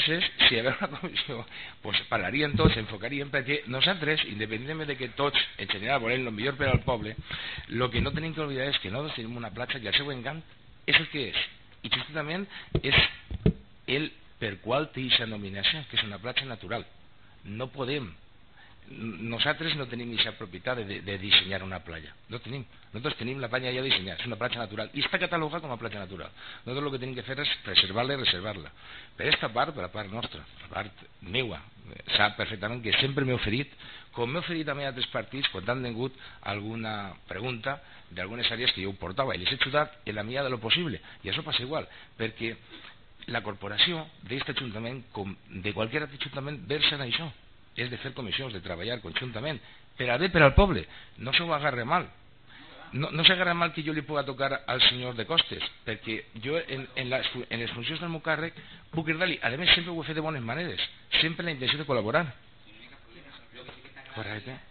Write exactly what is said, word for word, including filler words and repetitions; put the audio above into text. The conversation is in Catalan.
si hi hagués una comissió, pues parlarien tots, s'enfocarien, perquè nosaltres, independentment de que tots, en general, volem el millor per al poble, el que no tenim que oblidar és que nosaltres tenim una platja que el seu encant és el que és, i justament és el per qual té aquesta nominació, que és una platja natural. No podem, nosaltres no tenim aquesta propietat de, de dissenyar una platja, no tenim. Nosaltres tenim la platja ja dissenyada, és una platja natural i està catalogada com a platja natural. Nosaltres el que tenim que fer és preservar-la i reservar-la. Per aquesta part, per la part nostra, per la part meua, sap perfectament que sempre m'he oferit, com m'he oferit també a altres partits quan han tingut alguna pregunta d'algunes àrees que jo ho portava i les he ajudat en la mida de lo possible, i això passa igual, perquè la corporació d'aquest ajuntament, com de qualsevol altre ajuntament, versa en això, és de fer comissions, de treballar conjuntament per a bé per al poble. No se ho agarre mal, no, no s'agarra mal que jo li puga tocar al senyor de Costes, perquè jo en, en, les, en les funcions del meu càrrec puc agradar-li, a més sempre ho he fet de bones maneres, sempre la intenció de col·laborar. Correcte.